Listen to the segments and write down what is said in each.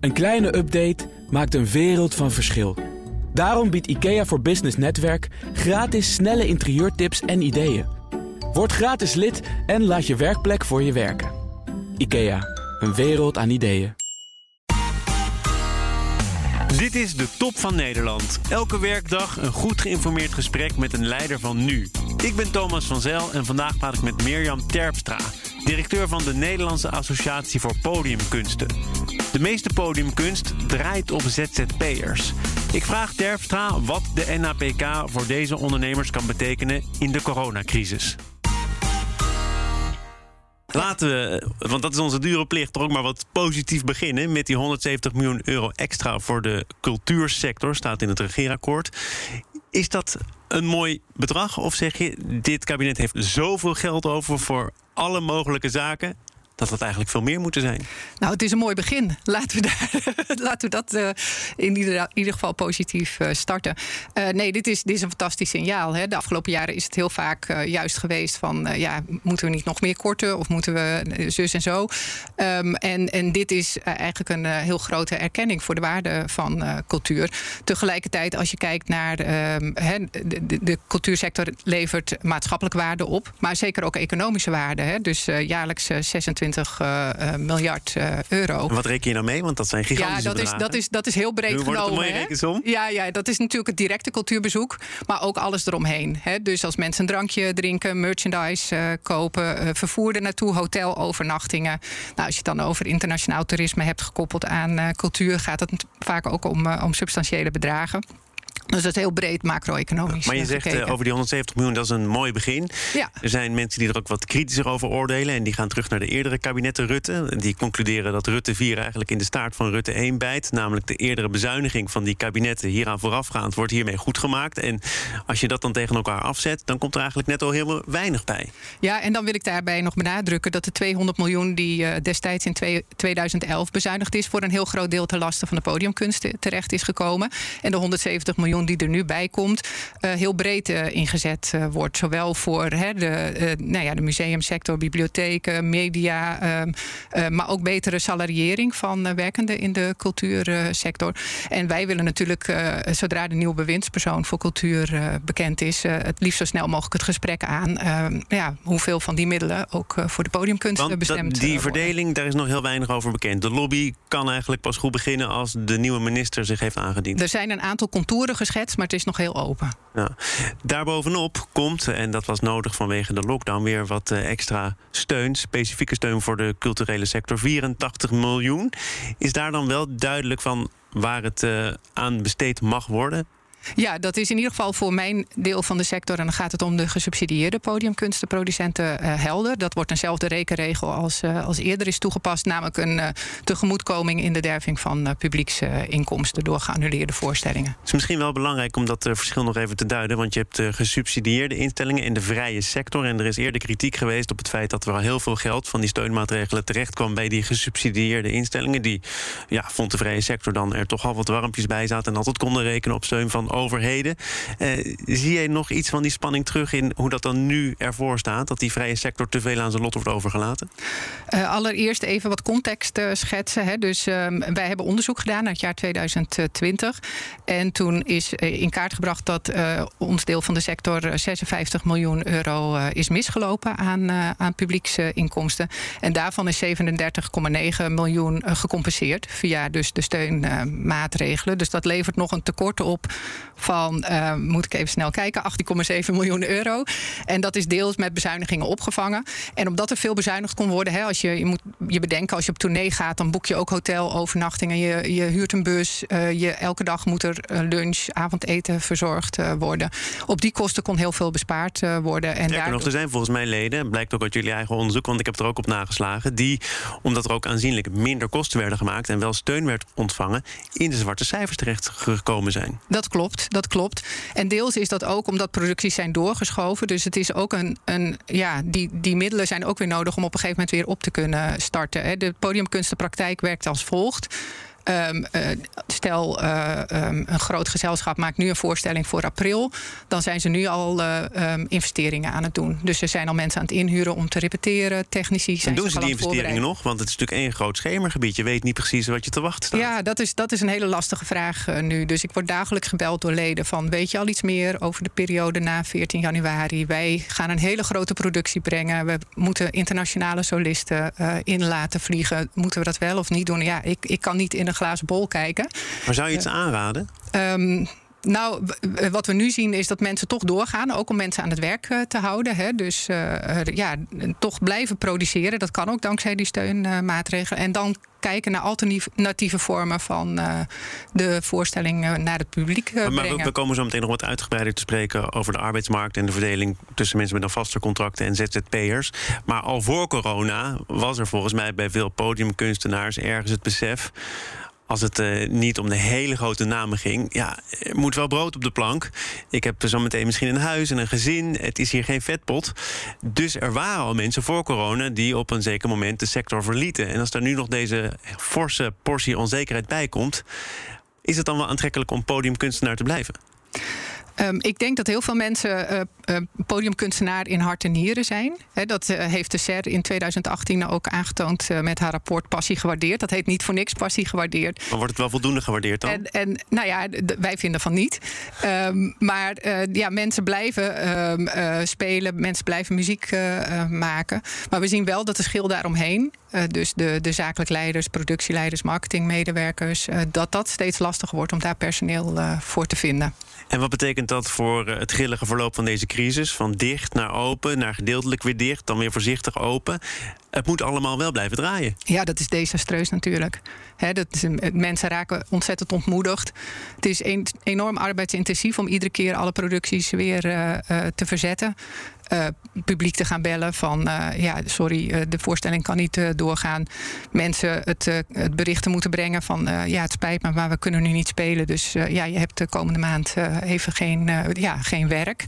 Een kleine update maakt een wereld van verschil. Daarom biedt IKEA voor Business Netwerk gratis snelle interieurtips en ideeën. Word gratis lid en laat je werkplek voor je werken. IKEA, een wereld aan ideeën. Dit is de Top van Nederland. Elke werkdag een goed geïnformeerd gesprek met een leider van nu. Ik ben Thomas van Zel en vandaag praat ik met Mirjam Terpstra, directeur van de Nederlandse Associatie voor Podiumkunsten. De meeste podiumkunst draait op ZZP'ers. Ik vraag Terpstra wat de NAPK voor deze ondernemers kan betekenen in de coronacrisis. Laten we, want dat is onze dure plicht, toch ook maar wat positief beginnen met die 170 miljoen euro extra voor de cultuursector, staat in het regeerakkoord. Is dat een mooi bedrag of zeg je, dit kabinet heeft zoveel geld over voor alle mogelijke zaken dat het eigenlijk veel meer moeten zijn? Nou, het is een mooi begin. Laten we dat in ieder geval positief starten. Nee, dit is een fantastisch signaal. Hè. De afgelopen jaren is het heel vaak juist geweest van moeten we niet nog meer korten of moeten we zus en zo. En dit is eigenlijk een heel grote erkenning voor de waarde van cultuur. Tegelijkertijd, als je kijkt naar de cultuursector levert maatschappelijke waarde op, maar zeker ook economische waarde. Hè. Dus jaarlijks 26 miljard euro. En wat reken je nou mee? Want dat zijn gigantische bedragen. Dat is heel breed genomen. Wordt het een mooie rekensom? Ja, dat is natuurlijk het directe cultuurbezoek, maar ook alles eromheen. Hè. Dus als mensen een drankje drinken, merchandise kopen, vervoer er naartoe, hotelovernachtingen. Nou, als je het dan over internationaal toerisme hebt gekoppeld aan cultuur, gaat het vaak ook om substantiële bedragen. Dus dat is heel breed macro-economisch. Maar je zegt over die 170 miljoen, dat is een mooi begin. Ja. Er zijn mensen die er ook wat kritischer over oordelen. En die gaan terug naar de eerdere kabinetten Rutte. Die concluderen dat Rutte 4 eigenlijk in de staart van Rutte 1 bijt. Namelijk de eerdere bezuiniging van die kabinetten hieraan voorafgaand wordt hiermee goed gemaakt. En als je dat dan tegen elkaar afzet, dan komt er eigenlijk net al heel weinig bij. Ja, en dan wil ik daarbij nog benadrukken dat de 200 miljoen die destijds in 2011 bezuinigd is, voor een heel groot deel ten laste van de podiumkunsten terecht is gekomen. En de 170 miljoen die er nu bij komt, heel breed ingezet wordt. Zowel voor de museumsector, bibliotheken, media, maar ook betere salariëring van werkenden in de cultuursector. En wij willen natuurlijk, zodra de nieuwe bewindspersoon voor cultuur bekend is, het liefst zo snel mogelijk het gesprek aan hoeveel van die middelen ook voor de podiumkunsten bestemd worden. Die verdeling, daar is nog heel weinig over bekend. De lobby kan eigenlijk pas goed beginnen als de nieuwe minister zich heeft aangediend. Er zijn een aantal contouren geschetst, maar het is nog heel open. Ja. Daarbovenop komt, en dat was nodig vanwege de lockdown, weer wat extra steun, specifieke steun voor de culturele sector, 84 miljoen. Is daar dan wel duidelijk van waar het aan besteed mag worden? Ja, dat is in ieder geval voor mijn deel van de sector, en dan gaat het om de gesubsidieerde podiumkunstenproducenten, helder. Dat wordt eenzelfde rekenregel als eerder is toegepast, namelijk een tegemoetkoming in de derving van publieksinkomsten door geannuleerde voorstellingen. Het is misschien wel belangrijk om dat verschil nog even te duiden, want je hebt gesubsidieerde instellingen in de vrije sector en er is eerder kritiek geweest op het feit dat er al heel veel geld van die steunmaatregelen terecht kwam bij die gesubsidieerde instellingen, die, vond de vrije sector dan er toch al wat warmpjes bij zaten en altijd konden rekenen op steun van overheden. Zie jij nog iets van die spanning terug in hoe dat dan nu ervoor staat? Dat die vrije sector te veel aan zijn lot wordt overgelaten? Allereerst even wat context schetsen. Hè. Dus wij hebben onderzoek gedaan naar het jaar 2020. En toen is in kaart gebracht dat ons deel van de sector 56 miljoen euro is misgelopen aan publieksinkomsten. En daarvan is 37,9 miljoen gecompenseerd via dus de steunmaatregelen. Dus dat levert nog een tekort op van, moet ik even snel kijken, 18,7 miljoen euro. En dat is deels met bezuinigingen opgevangen. En omdat er veel bezuinigd kon worden, als je moet je bedenken, als je op tournee gaat, dan boek je ook hotelovernachtingen, je huurt een bus, elke dag moet er lunch, avondeten verzorgd worden. Op die kosten kon heel veel bespaard worden. En er zijn volgens mij leden, blijkt ook uit jullie eigen onderzoek, want ik heb er ook op nageslagen, die, omdat er ook aanzienlijk minder kosten werden gemaakt en wel steun werd ontvangen, in de zwarte cijfers terecht gekomen zijn. Dat klopt. En deels is dat ook omdat producties zijn doorgeschoven. Dus het is ook die middelen zijn ook weer nodig om op een gegeven moment weer op te kunnen starten. De podiumkunstenpraktijk werkt als volgt. Stel, een groot gezelschap maakt nu een voorstelling voor april. Dan zijn ze nu al investeringen aan het doen. Dus er zijn al mensen aan het inhuren om te repeteren. Technici zijn en doen ze die investeringen nog? Want het is natuurlijk één groot schemergebied. Je weet niet precies wat je te wachten staat. Ja, dat is een hele lastige vraag nu. Dus ik word dagelijks gebeld door leden van... weet je al iets meer over de periode na 14 januari? Wij gaan een hele grote productie brengen. We moeten internationale solisten in laten vliegen. Moeten we dat wel of niet doen? Ja, ik kan niet in een glazen bol kijken. Maar zou je iets aanraden? Nou, wat we nu zien is dat mensen toch doorgaan. Ook om mensen aan het werk te houden. Hè. Dus toch blijven produceren. Dat kan ook dankzij die steunmaatregelen. En dan kijken naar alternatieve vormen van de voorstelling naar het publiek brengen. Maar we komen zo meteen nog wat uitgebreider te spreken over de arbeidsmarkt en de verdeling tussen mensen met een vaste contracten en ZZP'ers. Maar al voor corona was er volgens mij bij veel podiumkunstenaars ergens het besef, als het niet om de hele grote namen ging, ja, er moet wel brood op de plank. Ik heb zo meteen misschien een huis en een gezin. Het is hier geen vetpot. Dus er waren al mensen voor corona die op een zeker moment de sector verlieten. En als er nu nog deze forse portie onzekerheid bij komt, is het dan wel aantrekkelijk om podiumkunstenaar te blijven? Ik denk dat heel veel mensen podiumkunstenaar in hart en nieren zijn. Dat heeft de SER in 2018 ook aangetoond met haar rapport Passie gewaardeerd. Dat heet niet voor niks Passie gewaardeerd. Maar wordt het wel voldoende gewaardeerd dan? En nou ja, wij vinden van niet. Maar mensen blijven spelen, mensen blijven muziek maken. Maar we zien wel dat de schil daaromheen, dus de zakelijk leiders, productieleiders, marketingmedewerkers, dat steeds lastiger wordt om daar personeel voor te vinden. En wat betekent dat voor het grillige verloop van deze crisis? Van dicht naar open, naar gedeeltelijk weer dicht, dan weer voorzichtig open. Het moet allemaal wel blijven draaien. Ja, dat is desastreus natuurlijk. Mensen raken ontzettend ontmoedigd. Het is enorm arbeidsintensief om iedere keer alle producties weer te verzetten. Publiek te gaan bellen van de voorstelling kan niet doorgaan. Mensen het berichten moeten brengen van het spijt me, maar we kunnen nu niet spelen. Dus je hebt de komende maand even geen werk.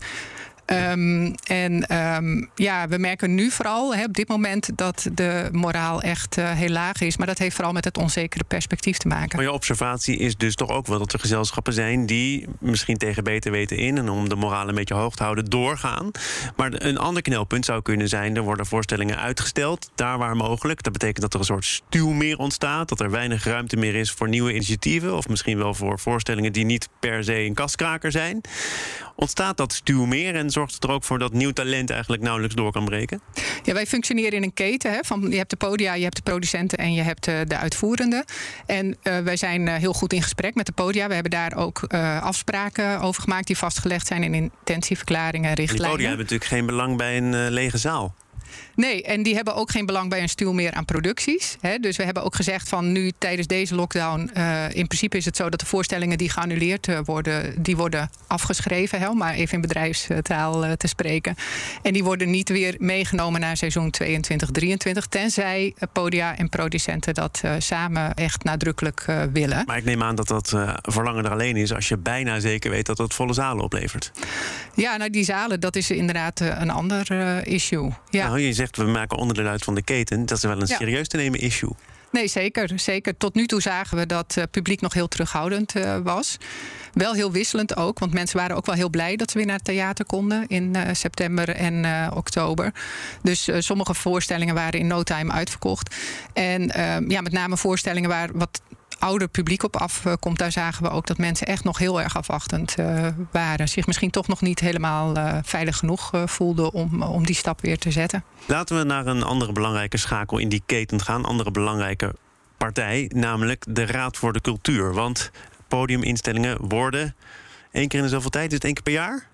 We merken nu vooral op dit moment dat de moraal echt heel laag is. Maar dat heeft vooral met het onzekere perspectief te maken. Maar je observatie is dus toch ook wel dat er gezelschappen zijn die misschien tegen beter weten in en om de moraal een beetje hoog te houden doorgaan. Maar een ander knelpunt zou kunnen zijn, er worden voorstellingen uitgesteld, daar waar mogelijk. Dat betekent dat er een soort stuwmeer ontstaat, dat er weinig ruimte meer is voor nieuwe initiatieven of misschien wel voor voorstellingen die niet per se een kaskraker zijn. Ontstaat dat stuwmeer en zorgt het er ook voor dat nieuw talent eigenlijk nauwelijks door kan breken? Ja, wij functioneren in een keten. Je hebt de podia, je hebt de producenten en je hebt de uitvoerenden. En wij zijn heel goed in gesprek met de podia. We hebben daar ook afspraken over gemaakt die vastgelegd zijn in intentieverklaringen en richtlijnen. Die podia hebben natuurlijk geen belang bij een lege zaal. Nee, en die hebben ook geen belang bij een stuwmeer aan producties. Dus we hebben ook gezegd van nu tijdens deze lockdown, in principe is het zo dat de voorstellingen die geannuleerd worden, die worden afgeschreven, om maar even in bedrijfstaal te spreken. En die worden niet weer meegenomen naar seizoen 22-23, tenzij podia en producenten dat samen echt nadrukkelijk willen. Maar ik neem aan dat dat verlangen er alleen is als je bijna zeker weet dat het volle zalen oplevert. Ja, nou die zalen, dat is inderdaad een ander issue. Ja. Nou, je zegt we maken onderdeel uit van de keten. Dat is wel een serieus te nemen issue. Nee, zeker. Tot nu toe zagen we dat het publiek nog heel terughoudend was. Wel heel wisselend ook, want mensen waren ook wel heel blij dat ze weer naar het theater konden in september en oktober. Dus sommige voorstellingen waren in no time uitverkocht. En met name voorstellingen waar wat ouder publiek op afkomt, daar zagen we ook dat mensen echt nog heel erg afwachtend waren. Zich misschien toch nog niet helemaal veilig genoeg voelden om die stap weer te zetten. Laten we naar een andere belangrijke schakel in die keten gaan. Een andere belangrijke partij, namelijk de Raad voor de Cultuur. Want podiuminstellingen worden 1 keer in de zoveel tijd, is het 1 keer per jaar?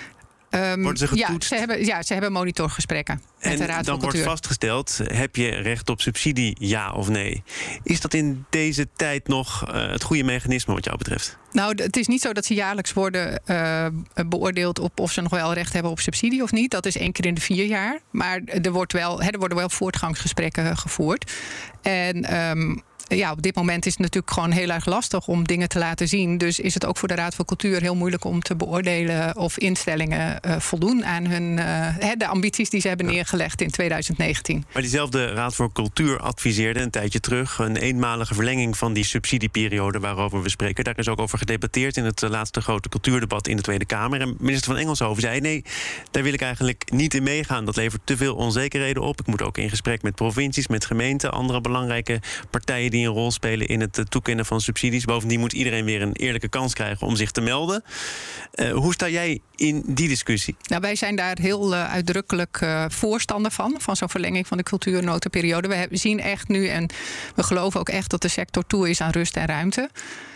Worden ze getoetst? Ze hebben monitorgesprekken met de Raad voor Cultuur. Dan wordt vastgesteld, heb je recht op subsidie, ja of nee? Is dat in deze tijd nog het goede mechanisme wat jou betreft? Nou, het is niet zo dat ze jaarlijks worden beoordeeld op of ze nog wel recht hebben op subsidie of niet. Dat is 1 keer in de 4 jaar. Maar er worden wel voortgangsgesprekken gevoerd. En op dit moment is het natuurlijk gewoon heel erg lastig om dingen te laten zien. Dus is het ook voor de Raad voor Cultuur heel moeilijk om te beoordelen of instellingen voldoen aan de ambities die ze hebben neergelegd in 2019. Maar diezelfde Raad voor Cultuur adviseerde een tijdje terug een eenmalige verlenging van die subsidieperiode waarover we spreken. Daar is ook over gedebatteerd in het laatste grote cultuurdebat in de Tweede Kamer. En minister van Engelshoven zei: nee, daar wil ik eigenlijk niet in meegaan. Dat levert te veel onzekerheden op. Ik moet ook in gesprek met provincies, met gemeenten, andere belangrijke partijen die een rol spelen in het toekennen van subsidies. Bovendien moet iedereen weer een eerlijke kans krijgen om zich te melden. Hoe sta jij in die discussie? Nou, wij zijn daar heel uitdrukkelijk voorstander van zo'n verlenging van de cultuurnotaperiode. We zien echt nu, en we geloven ook echt dat de sector toe is aan rust en ruimte.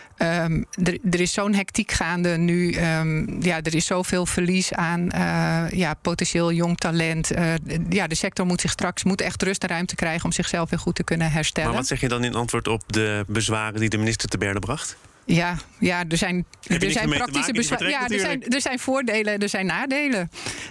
Er is zo'n hectiek gaande nu. Er is zoveel verlies aan potentieel jong talent. De sector moet echt rust en ruimte krijgen om zichzelf weer goed te kunnen herstellen. Maar wat zeg je dan in antwoord op de bezwaren die de minister te berde bracht? Ja, er zijn praktische bezwaren. Ja, er zijn voordelen en er zijn nadelen.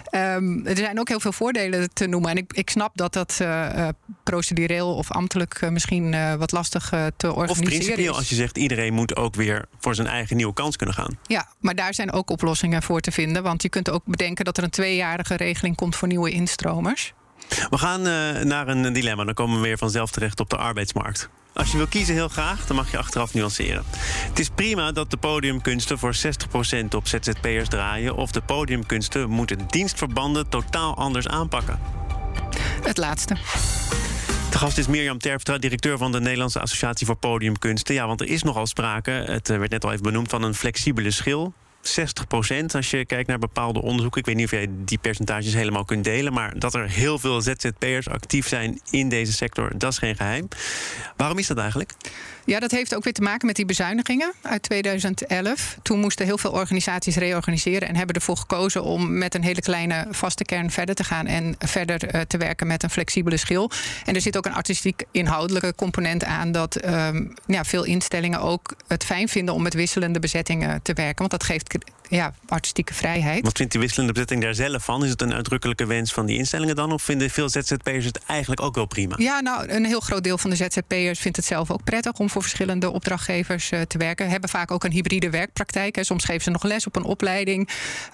Er zijn ook heel veel voordelen te noemen. En ik snap dat procedureel of ambtelijk misschien wat lastig te organiseren is. Of principieel, als je zegt iedereen moet ook weer voor zijn eigen nieuwe kans kunnen gaan. Ja, maar daar zijn ook oplossingen voor te vinden. Want je kunt ook bedenken dat er een 2-jarige regeling komt voor nieuwe instromers. We gaan naar een dilemma. Dan komen we weer vanzelf terecht op de arbeidsmarkt. Als je wil kiezen heel graag, dan mag je achteraf nuanceren. Het is prima dat de podiumkunsten voor 60% op ZZP'ers draaien, of de podiumkunsten moeten dienstverbanden totaal anders aanpakken. Het laatste. De gast is Mirjam Terpstra, directeur van de Nederlandse Associatie voor Podiumkunsten. Ja, want er is nogal sprake, het werd net al even benoemd, van een flexibele schil. 60% als je kijkt naar bepaalde onderzoeken. Ik weet niet of jij die percentages helemaal kunt delen, maar dat er heel veel ZZP'ers actief zijn in deze sector, dat is geen geheim. Waarom is dat eigenlijk? Ja, dat heeft ook weer te maken met die bezuinigingen uit 2011. Toen moesten heel veel organisaties reorganiseren en hebben ervoor gekozen om met een hele kleine vaste kern verder te gaan en verder te werken met een flexibele schil. En er zit ook een artistiek inhoudelijke component aan dat veel instellingen ook het fijn vinden om met wisselende bezettingen te werken. Want dat geeft artistieke vrijheid. Wat vindt die wisselende bezetting daar zelf van? Is het een uitdrukkelijke wens van die instellingen dan? Of vinden veel ZZP'ers het eigenlijk ook wel prima? Ja, nou, een heel groot deel van de ZZP'ers vindt het zelf ook prettig om voor verschillende opdrachtgevers te werken. Hebben vaak ook een hybride werkpraktijk. Soms geven ze nog les op een opleiding.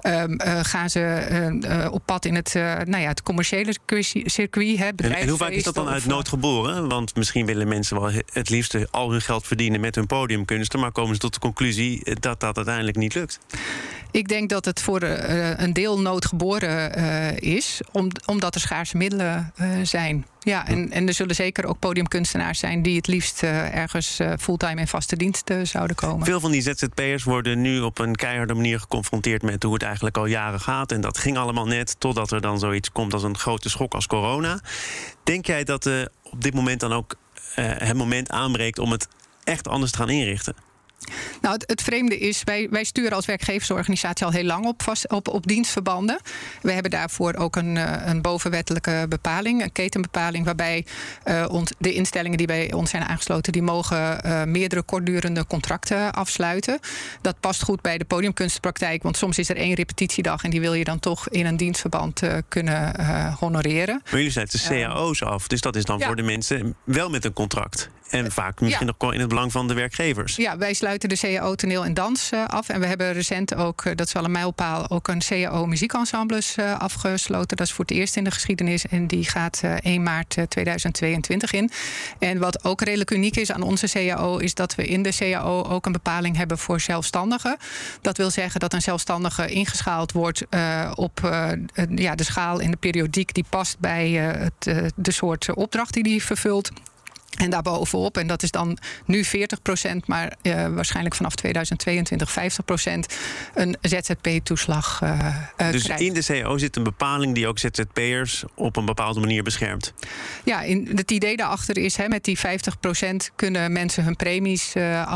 Gaan ze op pad in het commerciële circuit. En hoe vaak is dat dan uit nood geboren? Want misschien willen mensen wel het liefst al hun geld verdienen met hun podiumkunsten, maar komen ze tot de conclusie dat dat uiteindelijk niet lukt. Ik denk dat het voor een deel noodgeboren is, omdat er schaarse middelen zijn. Ja, en er zullen zeker ook podiumkunstenaars zijn die het liefst ergens fulltime in vaste dienst zouden komen. Veel van die ZZP'ers worden nu op een keiharde manier geconfronteerd met hoe het eigenlijk al jaren gaat. En dat ging allemaal net totdat er dan zoiets komt als een grote schok als corona. Denk jij dat op dit moment dan ook het moment aanbreekt om het echt anders te gaan inrichten? Nou, het vreemde is, wij sturen als werkgeversorganisatie al heel lang op dienstverbanden. We hebben daarvoor ook een bovenwettelijke bepaling, een ketenbepaling, waarbij de instellingen die bij ons zijn aangesloten, die mogen meerdere kortdurende contracten afsluiten. Dat past goed bij de podiumkunstpraktijk, want soms is er 1 repetitiedag en die wil je dan toch in een dienstverband kunnen honoreren. Maar jullie sluiten de cao's af, dus dat is dan voor de mensen wel met een contract. En vaak misschien nog in het belang van de werkgevers. Ja, wij sluiten de CAO toneel en dans af. En we hebben recent ook, dat is wel een mijlpaal, ook een CAO muziekensembles afgesloten. Dat is voor het eerst in de geschiedenis. En die gaat 1 maart 2022 in. En wat ook redelijk uniek is aan onze CAO, is dat we in de CAO ook een bepaling hebben voor zelfstandigen. Dat wil zeggen dat een zelfstandige ingeschaald wordt op de schaal en de periodiek die past bij de soort opdracht die die vervult. En daarbovenop, en dat is dan nu 40%, maar waarschijnlijk vanaf 2022 50%, een ZZP-toeslag dus krijgt. In de CAO zit een bepaling die ook ZZP'ers op een bepaalde manier beschermt? Ja, het idee daarachter is, met die 50% kunnen mensen hun premies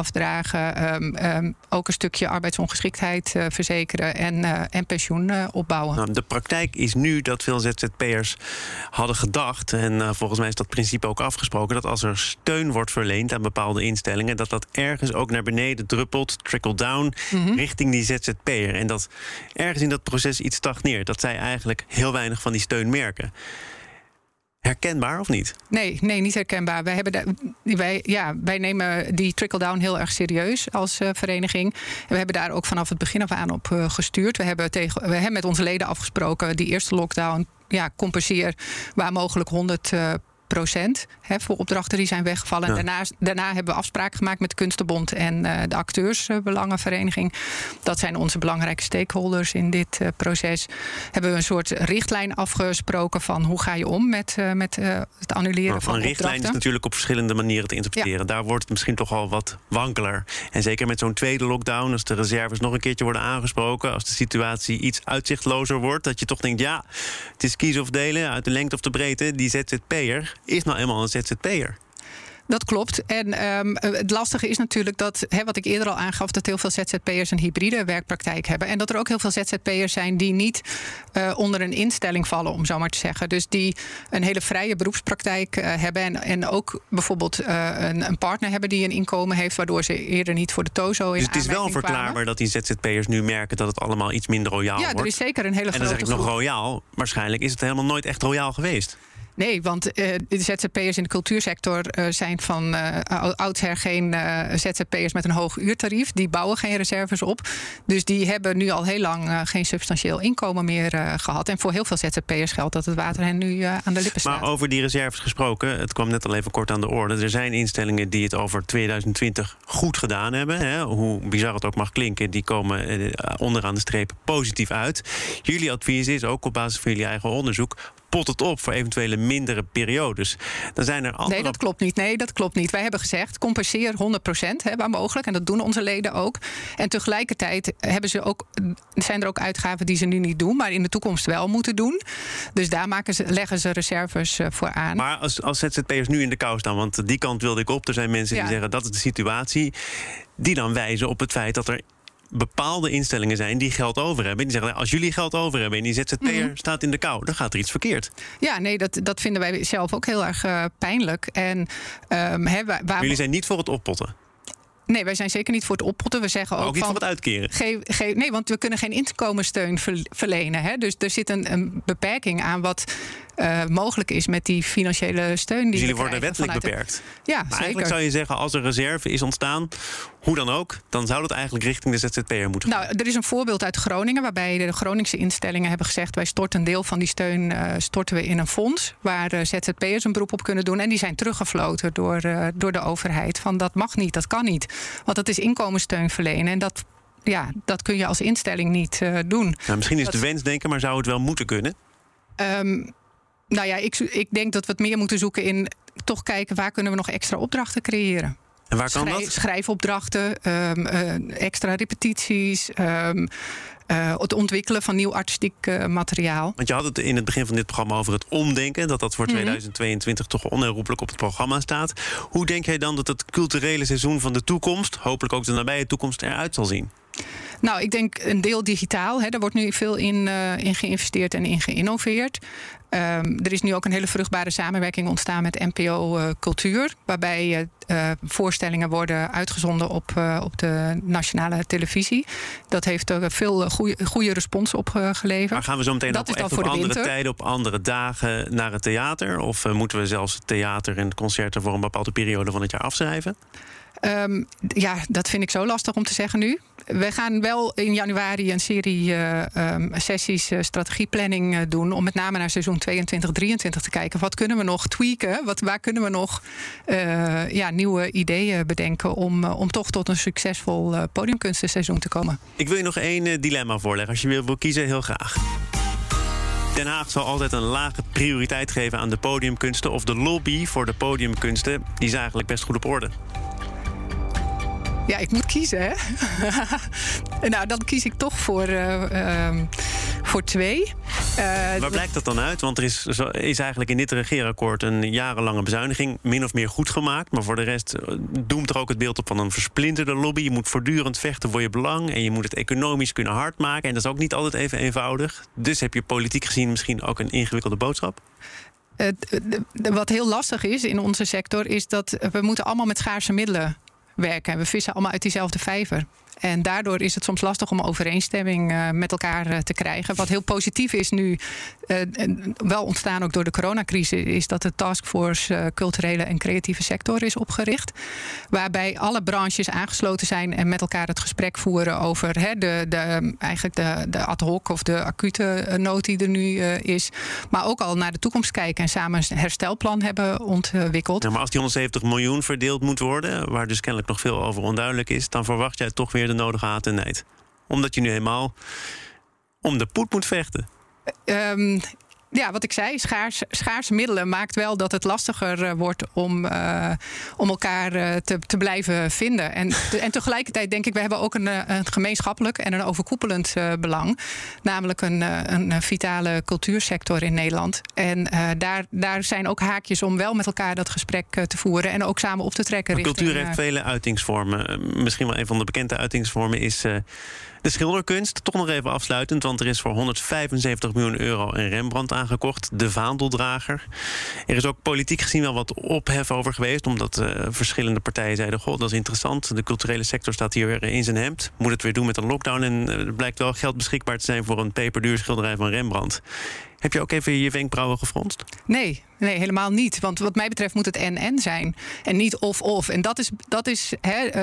afdragen, ook een stukje arbeidsongeschiktheid verzekeren en pensioen opbouwen. Nou, de praktijk is nu dat veel ZZP'ers hadden gedacht, en volgens mij is dat principe ook afgesproken, dat als er steun wordt verleend aan bepaalde instellingen, dat ergens ook naar beneden druppelt, trickle down, richting die ZZP'er. En dat ergens in dat proces iets stagneert. Dat zij eigenlijk heel weinig van die steun merken. Herkenbaar of niet? Nee, niet herkenbaar. Wij nemen die trickle-down heel erg serieus als vereniging. En we hebben daar ook vanaf het begin af aan op gestuurd. We hebben met onze leden afgesproken, die eerste lockdown, compenseer waar mogelijk 100%. Voor opdrachten die zijn weggevallen. Ja. Daarna hebben we afspraken gemaakt met de Kunstenbond en de Acteursbelangenvereniging. Dat zijn onze belangrijke stakeholders in dit proces. Hebben we een soort richtlijn afgesproken van hoe ga je om met het annuleren van een richtlijn is natuurlijk op verschillende manieren te interpreteren. Ja. Daar wordt het misschien toch al wat wankeler. En zeker met zo'n tweede lockdown, als de reserves nog een keertje worden aangesproken, als de situatie iets uitzichtlozer wordt, dat je toch denkt, het is kiezen of delen, uit de lengte of de breedte, die ZZP'er is nou eenmaal een ZZP'er. Dat klopt. En het lastige is natuurlijk dat, wat ik eerder al aangaf, dat heel veel ZZP'ers een hybride werkpraktijk hebben. En dat er ook heel veel ZZP'ers zijn die niet onder een instelling vallen, om zo maar te zeggen. Dus die een hele vrije beroepspraktijk hebben. En ook bijvoorbeeld een partner hebben die een inkomen heeft, waardoor ze eerder niet voor de TOZO in aanmerking kwamen. Dus het is wel verklaarbaar dat die ZZP'ers nu merken dat het allemaal iets minder royaal wordt. Ja, er is zeker een hele grote groep. En dan zeg ik nog royaal. Waarschijnlijk is het helemaal nooit echt royaal geweest. Nee, want de ZZP'ers in de cultuursector zijn van oudsher geen ZZP'ers met een hoog uurtarief. Die bouwen geen reserves op. Dus die hebben nu al heel lang geen substantieel inkomen meer gehad. En voor heel veel ZZP'ers geldt dat het water hen nu aan de lippen staat. Maar over die reserves gesproken, het kwam net al even kort aan de orde. Er zijn instellingen die het over 2020 goed gedaan hebben. Hè? Hoe bizar het ook mag klinken, die komen onderaan de streep positief uit. Jullie advies is ook op basis van jullie eigen onderzoek, pot het op voor eventuele mindere periodes. Dan zijn er andere... Nee, dat klopt niet. Wij hebben gezegd, compenseer 100% waar mogelijk. En dat doen onze leden ook. En tegelijkertijd zijn er ook uitgaven die ze nu niet doen, maar in de toekomst wel moeten doen. Dus daar leggen ze reserves voor aan. Maar als ZZP'ers nu in de kou staan, want die kant wilde ik op. Er zijn mensen die zeggen, dat is de situatie. Die dan wijzen op het feit dat er bepaalde instellingen zijn die geld over hebben. Die zeggen, als jullie geld over hebben en die ZZP'er staat in de kou, dan gaat er iets verkeerd. Ja, nee, dat vinden wij zelf ook heel erg pijnlijk. En jullie zijn niet voor het oppotten? Nee, wij zijn zeker niet voor het oppotten. We zeggen ook niet voor het uitkeren? Nee, want we kunnen geen inkomenssteun verlenen. Dus er zit een beperking aan wat mogelijk is met die financiële steun. Dus jullie worden wettelijk beperkt? Ja, maar zeker. Eigenlijk zou je zeggen, als er reserve is ontstaan, hoe dan ook, dan zou dat eigenlijk richting de ZZP'er moeten gaan. Nou, er is een voorbeeld uit Groningen, waarbij de Groningse instellingen hebben gezegd, wij storten een deel van die steun storten we in een fonds, waar ZZP'ers een beroep op kunnen doen. En die zijn teruggefloten door de overheid. Van dat mag niet, dat kan niet. Want dat is inkomenssteun verlenen. En dat kun je als instelling niet doen. Nou, misschien is het wensdenken, maar zou het wel moeten kunnen? Ik denk dat we het meer moeten zoeken in toch kijken, waar kunnen we nog extra opdrachten creëren. En waar kan dat? Schrijfopdrachten, extra repetities, het ontwikkelen van nieuw artistiek materiaal. Want je had het in het begin van dit programma over het omdenken, dat voor 2022 toch onherroepelijk op het programma staat. Hoe denk jij dan dat het culturele seizoen van de toekomst, hopelijk ook de nabije toekomst, eruit zal zien? Nou, ik denk een deel digitaal. Daar wordt nu veel in geïnvesteerd en in geïnnoveerd. Er is nu ook een hele vruchtbare samenwerking ontstaan met NPO Cultuur, waarbij voorstellingen worden uitgezonden op de nationale televisie. Dat heeft er veel goede respons opgeleverd. Maar gaan we zo meteen echt op andere tijden, op andere dagen naar het theater? Of moeten we zelfs het theater en concerten voor een bepaalde periode van het jaar afschrijven? Dat vind ik zo lastig om te zeggen nu. We gaan wel in januari een serie sessies strategieplanning doen, om met name naar seizoen 22-23 te kijken. Wat kunnen we nog tweaken? Waar kunnen we nog nieuwe ideeën bedenken om toch tot een succesvol podiumkunstenseizoen te komen? Ik wil je nog één dilemma voorleggen. Als je wil kiezen, heel graag. Den Haag zal altijd een lage prioriteit geven aan de podiumkunsten, of de lobby voor de podiumkunsten, die is eigenlijk best goed op orde. Ja, ik moet kiezen, hè? Nou, dan kies ik toch voor 2. Waar blijkt dat dan uit? Want er is eigenlijk in dit regeerakkoord een jarenlange bezuiniging min of meer goed gemaakt. Maar voor de rest doemt er ook het beeld op van een versplinterde lobby. Je moet voortdurend vechten voor je belang en je moet het economisch kunnen hard maken. En dat is ook niet altijd even eenvoudig. Dus heb je politiek gezien misschien ook een ingewikkelde boodschap? Wat heel lastig is in onze sector is dat we moeten allemaal met schaarse middelen werken. We vissen allemaal uit diezelfde vijver. En daardoor is het soms lastig om overeenstemming met elkaar te krijgen. Wat heel positief is nu, wel ontstaan ook door de coronacrisis, is dat de Taskforce culturele en creatieve sector is opgericht. Waarbij alle branches aangesloten zijn en met elkaar het gesprek voeren over de ad hoc of de acute nood die er nu is. Maar ook al naar de toekomst kijken en samen een herstelplan hebben ontwikkeld. Ja, maar als die 170 miljoen verdeeld moet worden, waar dus kennelijk nog veel over onduidelijk is, dan verwacht jij toch weer de nodige haat en nijd. Omdat je nu helemaal om de poet moet vechten. Ja, wat ik zei, schaarse middelen maakt wel dat het lastiger wordt om elkaar te blijven vinden. En tegelijkertijd denk ik, we hebben ook een gemeenschappelijk en een overkoepelend belang. Namelijk een vitale cultuursector in Nederland. En daar zijn ook haakjes om wel met elkaar dat gesprek te voeren en ook samen op te trekken. Maar cultuur heeft vele uitingsvormen. Misschien wel een van de bekende uitingsvormen is de schilderkunst. Toch nog even afsluitend, want er is voor 175 miljoen euro een Rembrandt aangekocht. De Vaandeldrager. Er is ook politiek gezien wel wat ophef over geweest, omdat verschillende partijen zeiden, goh, dat is interessant. De culturele sector staat hier weer in zijn hemd. Moet het weer doen met een lockdown. En er blijkt wel geld beschikbaar te zijn voor een peperduur schilderij van Rembrandt. Heb je ook even je wenkbrauwen gefronst? Nee, helemaal niet. Want wat mij betreft moet het en zijn. En niet of. En dat is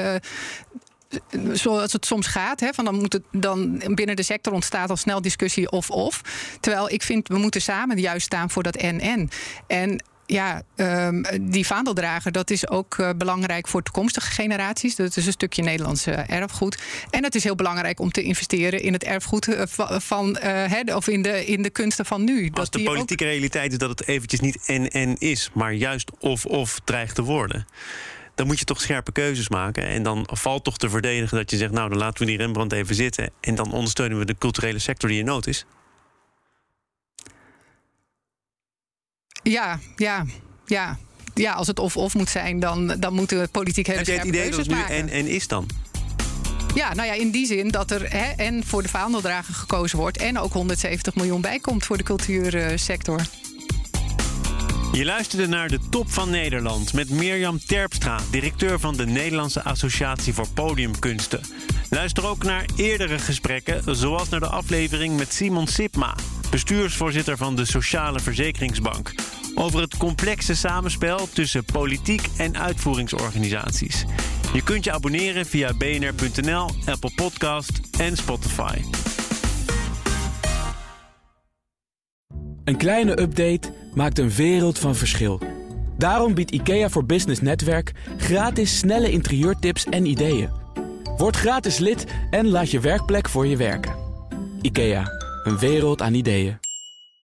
zoals het soms gaat, dan binnen de sector ontstaat al snel discussie of. Terwijl ik vind, we moeten samen juist staan voor dat en. En ja, die vaandeldrager, dat is ook belangrijk voor toekomstige generaties. Dat is een stukje Nederlands erfgoed. En het is heel belangrijk om te investeren in het erfgoed of in de kunsten van nu. Als de politieke realiteit is dat het eventjes niet en is, maar juist of dreigt te worden, dan moet je toch scherpe keuzes maken. En dan valt toch te verdedigen dat je zegt, nou, dan laten we die Rembrandt even zitten en dan ondersteunen we de culturele sector die in nood is. Ja, als het of moet zijn, dan moeten we politiek hele scherpe keuzes maken. Heb jij het idee dat het nu en is dan? Ja, nou ja, in die zin dat er en voor de vaandeldrager gekozen wordt en ook 170 miljoen bijkomt voor de cultuursector. Je luisterde naar de Top van Nederland met Mirjam Terpstra, directeur van de Nederlandse Associatie voor Podiumkunsten. Luister ook naar eerdere gesprekken, zoals naar de aflevering met Simon Sipma, bestuursvoorzitter van de Sociale Verzekeringsbank, over het complexe samenspel tussen politiek en uitvoeringsorganisaties. Je kunt je abonneren via bnr.nl, Apple Podcast en Spotify. Een kleine update maakt een wereld van verschil. Daarom biedt IKEA voor Business Netwerk gratis snelle interieurtips en ideeën. Word gratis lid en laat je werkplek voor je werken. IKEA, een wereld aan ideeën.